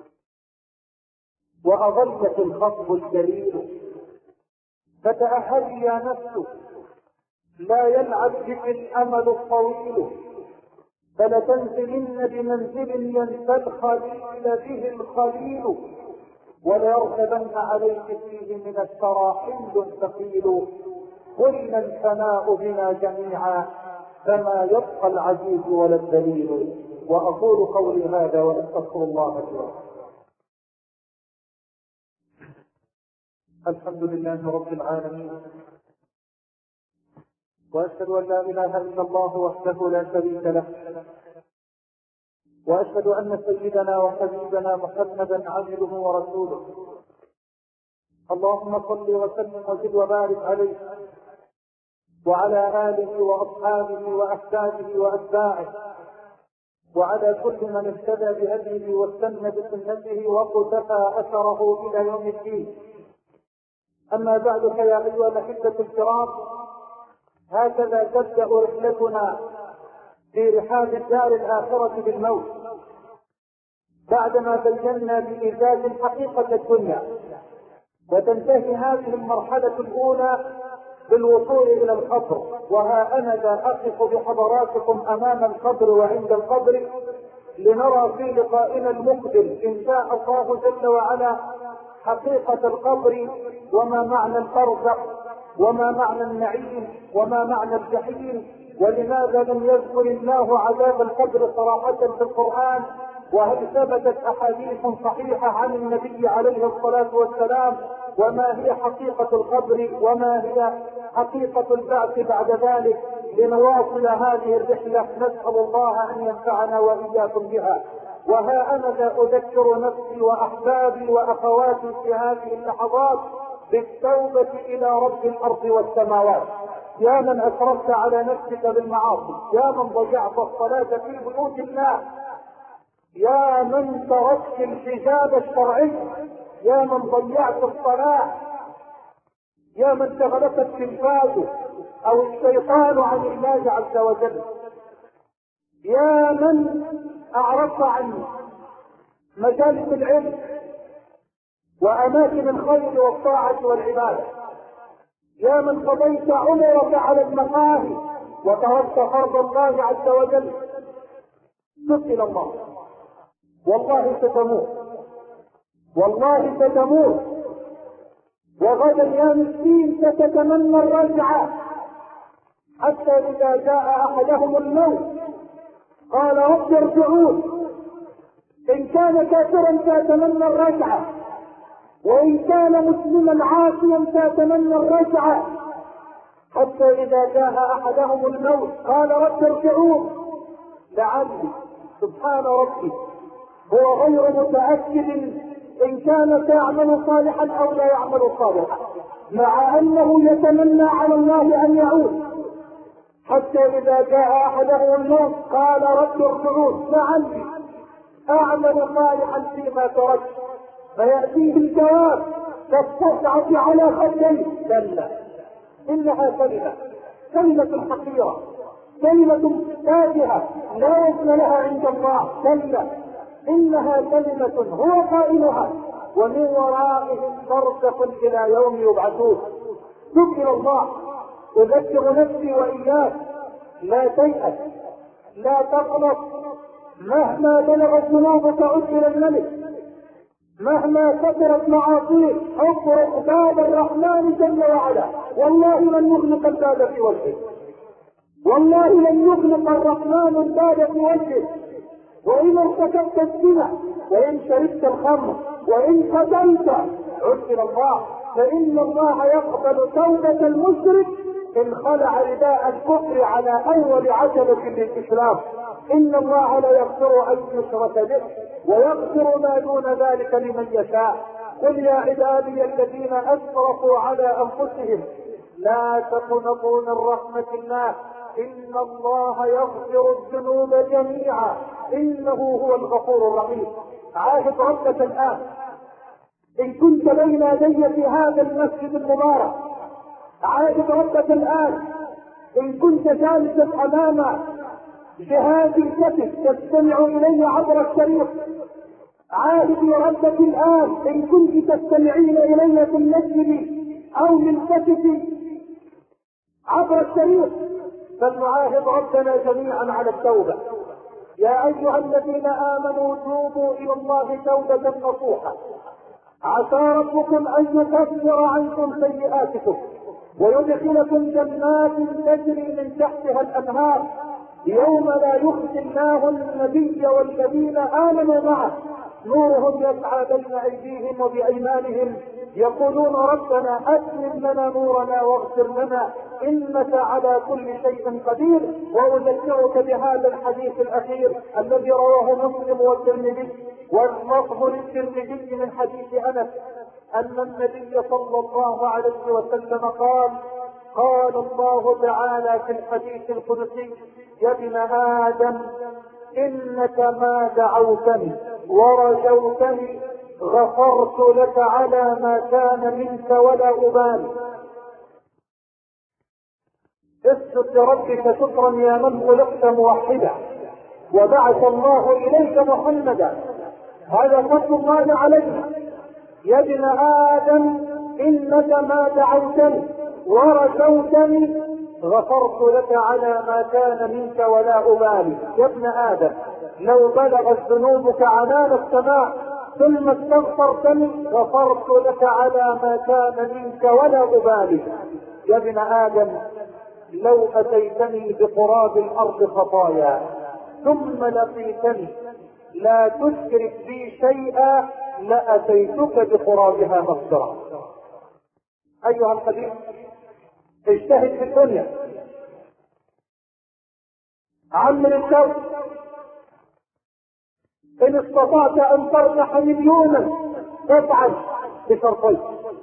وأظلت الخطب الجليل، فتأهلي يا نفس لا يلعب بك الأمل الطويل، فلتنزلن بمنزل ينسى الخليل به الخليل، وليركبن عليك فيه من الثرى حمل ثقيل، قلنا الفناء بنا جميعا فما يبقى العزيز ولا الذليل. وأقول قولي هذا وأستغفر الله لي. الحمد لله رب العالمين، وأشهد أن لا إله إلا الله وحده لا شريك له، وأشهد أن سيدنا وحبيبنا محمدا عبده ورسوله. اللهم صل وسلم وزد وبارك عليه وعلى آله وأصحابه وأحبابه وأتباعه وعلى كل من اهتدى بهديه واستنى بسنته وقتفى أثره إلى يوم الدين. أما بعد، فيا أيها الأحبة الكرام، هكذا تبدأ رحلتنا في رحاب الدار الآخرة بالموت، بعدما بينا بإيجاز حقيقة الدنيا، وتنتهي هذه المرحلة الأولى بالوصول إلى القبر. وها أنا ذا أقف بحضراتكم أمام القبر وعند القبر لنرى في لقائنا المقبل إن شاء الله جل وعلا حقيقة القبر، وما معنى البرزخ، وما معنى النعيم، وما معنى الجحيم، ولماذا لم يذكر الله عذاب القبر صراحة في القرآن، وهل ثبتت أحاديث صحيحة عن النبي عليه الصلاة والسلام، وما هي حقيقة القبر، وما هي حقيقة البعث بعد ذلك. لنواصل هذه الرحلة نسأل الله أن ينفعنا وإياكم بها. وها أنا ذا أذكر نفسي وأحبابي وأخواتي في هذه اللحظات بالتوبة إلى رب الأرض والسماوات. يا من أسرفت على نفسك بالمعاصي، يا من ضيعت الصلاة في بيوت الله، يا من تركت الحجاب الشرعي، يا من ضيعت الصلاة، يا من شغلت التلفاز أو الشيطان عن الله عز وجل، يا من أعرضت عن مجالس العلم وأماكن الخير والطاعة والعبادة، يا من قضيت عمرك على المقاهي وتركت فرض الله عز وجل. تب إلى الله، والله ستموت، والله ستموت، وغدا يا مسكين ستتمنى الرجعة، حتى إذا جاء أحدهم الموت قال رب ارجعون. إن كان كافرا فيتمنى الرجعة، وإن كان مسلما عاصيا فيتمنى الرجعة، حتى إذا جاء أحدهم الموت قال رب ارجعون لعلي. سبحان ربي، هو غير متأكد إن كان سيعمل صالحا أو لا يعمل صالحا، مع أنه يتمنى على الله أن يعود، حتى إذا جاء أحدهم الموت قال رب ارجعون لعلي أعمل صالحا فيما تركت، فيأتيه الجواب كالصفعة على خديه. كلا إنها كلمة كلمة حقيرة، كلمة تافهة لا وزن لها عند الله. كلا إنها كلمة هو قائلها ومن ورائهم برزخ إلى يوم يبعثون. تب إلى الله. أذكر نفسي وإياك لا تيأس، لا تقنط، مهما بلغت ذنوبك عد إلى الملك، مهما كثرت معاصيك اطرق باب الرحمن جل وعلا. والله لن يغلق الباب في وجهه، والله لن يغلق الرحمن الباب في وجهه. وإن ارتكبت الزنا، وإن شربت الخمر، وإن قتلت عد إلى الله، فإن الله يقبل توبة المشرك إن خلع رداء الكفر على أول عجلة للإسلام. إن الله لا يغفر أن يشرك به ويغفر ما دون ذلك لمن يشاء. قل يا عبادي الذين أسرفوا على أنفسهم لا تقنطوا من رحمة الله إن الله يغفر الذنوب جميعا إنه هو الغفور الرحيم. عاهد ربك الآن إن كنت بين يدي في هذا المسجد المبارك، عاهد ربك الآن إن كنت جالسا أمام جهاز الكتف تستمع إلي عبر الشريط، عاهد ربك الآن إن كنت تستمعين إلي في المسجد أو من كتفي عبر الشريط، فلنعاهد ربنا جميعا على التوبة. يا أيها الذين آمنوا توبوا إلى الله توبة نصوحا عسى ربكم أن يكفر عنكم سيئاتكم ويدخلكم جنات تجري من تحتها الأنهار يوم لا يخزي الله النبي والذين آمنوا معه نورهم يسعى بين أيديهم وبأيمانهم يقولون ربنا أتمم لنا نورنا واغفر لنا إنك على كل شيء قدير. وأذكرك بهذا الحديث الأخير الذي رواه مسلم والترمذي واللفظ للترمذي من حديث أنس أن النبي صلى الله عليه وسلم قال قال الله تعالى في الحديث القدسي يا ابن آدم إنك ما دعوتني ورجوتني غفرت لك على ما كان منك ولا أبالي. اسجد لربك شكرا يا من خلقت موحدا وبعث الله إليك محمدا، هذا فضل الله علينا. يا ابن آدم إنك ما دعوتني ورجوتني غفرت لك على ما كان منك ولا أبالي. يا ابن آدم لو بلغت ذنوبك عنان السماء ثم استغفرتني غفرت لك على ما كان منك ولا أبالي. يا ابن آدم لو أتيتني بقراب الأرض خطايا ثم لقيتني لا تشرك بي شيئا لأتيتك بقرابها مغفرة. أيها الحبيب اجتهد في الدنيا، عمل الشر، إن استطعت أن تربح مليونا فافعل بشرطين: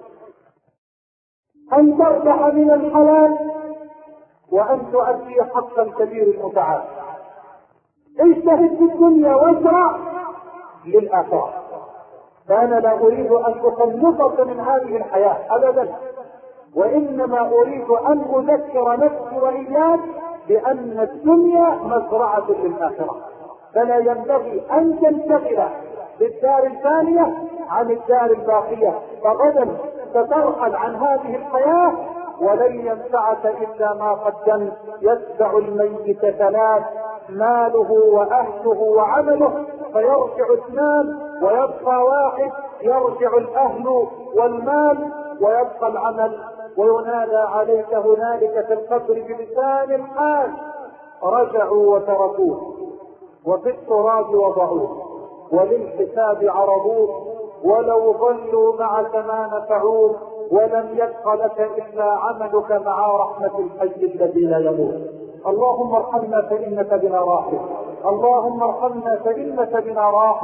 أن تربح من الحلال وأن تؤدي حق الكبير المتعال. اجتهد في الدنيا واسرع للآخرة. فأنا لا أريد أن أخلصك من هذه الحياة أبدا، وإنما أريد أن أذكر نفسي وإياك بأن الدنيا مزرعة للآخرة، فلا ينبغي أن تنتقل بالدار الثانية عن الدار الباقية، فغدا سترحل عن هذه الحياة ولن ينفعك إلا ما قدمت. يتبع الميت ثلاث: ماله وأهله وعمله، فيرجع اثنان ويبقى واحد، يرجع الأهل والمال ويبقى العمل. وينادى عليك هنالك في القبر بلسان الحال: رجعوا وتركوه وفي التراب وضعوه وللحساب عرضوه ولو ظلوا معك ما نفعوه ولم يبق لك إلا عملك مع رحمة الحي الذي لا يموت. اللهم ارحمنا فإنك بنا راحم، اللهم ارحمنا فإنك بنا راحم،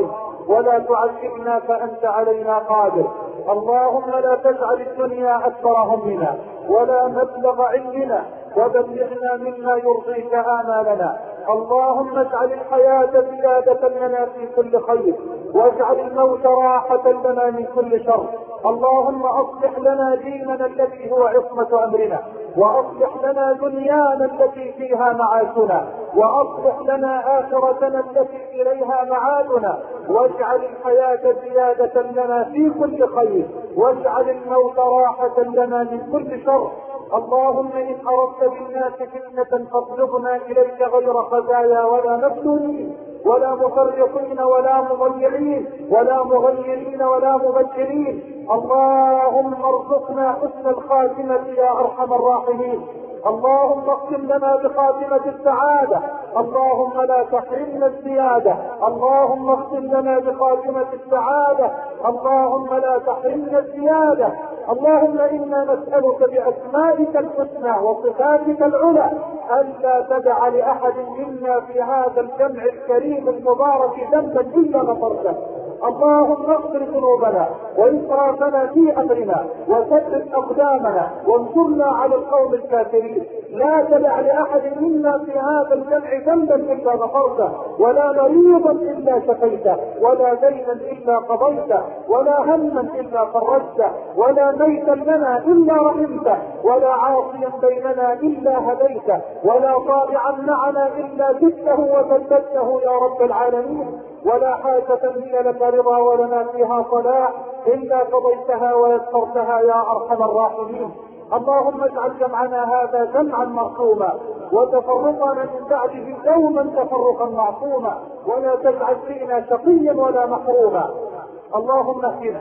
ولا تعذبنا فأنت علينا قادر. اللهم لا تجعل الدنيا أكبر همنا ولا مبلغ علمنا، وبلغنا مما يرضيك آمالنا. اللهم اجعل الحياة زيادة لنا في كل خير، واجعل الموت راحة لنا من كل شر. اللهم اصلح لنا ديننا الذي هو عصمة امرنا، واصلح لنا دنيانا التي فيها معاشنا، واصلح لنا اخرتنا التي اليها معادنا، واجعل الحياة زيادة لنا في كل خير، واجعل الموت راحة لنا من كل شر. اللهم إن أردت بالناس فتنة فاطلبنا إليك غير خزايا ولا مفتونين ولا مفرطين ولا مضيعين ولا مغيرين ولا مبدلين. اللهم ارزقنا حسن الخاتمة يا أرحم الراحمين. اللهم اختم لنا بخاتمة السعادة، اللهم لا تحرمنا الزيادة. اللهم اختم لنا بخاتمة السعادة، اللهم لا تحرمنا الزيادة. اللهم إنا نسألك بأسمائك الحسنى وصفاتك العلى ألا تدع لأحد منا في هذا الجمع الكريم المبارك ذنبا إلا غفرته. اللهم اغفر ذنوبنا وإسرافنا في أمرنا وثبت أقدامنا وانصرنا على القوم الكافرين. لا تدع لأحد منا في هذا الجمع ذنبا إلا غفرته، ولا مريضا إلا شفيته، ولا دينا إلا قضيته، ولا هما إلا فرجته، ولا ميتا لنا إلا رحمته، ولا عاصيا بيننا إلا هديته، ولا طائعا معنا إلا جدته وثبته يا رب العالمين. ولا حاجة هي لك رضا ولنا فيها صلاح إلا قضيتها ويسرتها يا أرحم الراحمين. اللهم اجعل جمعنا هذا جمعا مرحوما، وتفرقنا من بعده دوما تفرقا معصوما، ولا تجعل فينا شقيا ولا محروما. اللهم اهدنا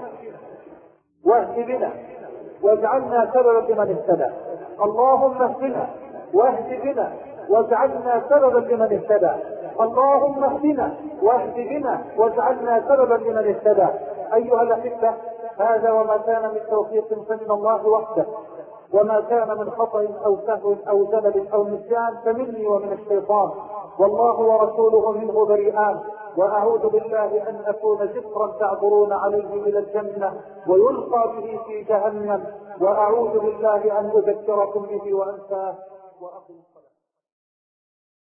واهد بنا واجعلنا سببا لمن اهتدى. اللهم اهدنا واهد بنا واجعلنا سببا لمن اهتدى. اللهم اهدنا واهد بنا واجعلنا سببا لمن اهتدى. ايها الاحبه، هذا وما كان من توفيق فمن الله وحده، وما كان من خطأ او سهو او زلل او نسيان فمني ومن الشيطان، والله ورسوله منه بريئان. واعوذ بالله ان اكون جسرا تعبرون عليه الى الجنه ويلقى به في جهنم، واعوذ بالله ان اذكركم به وانساه.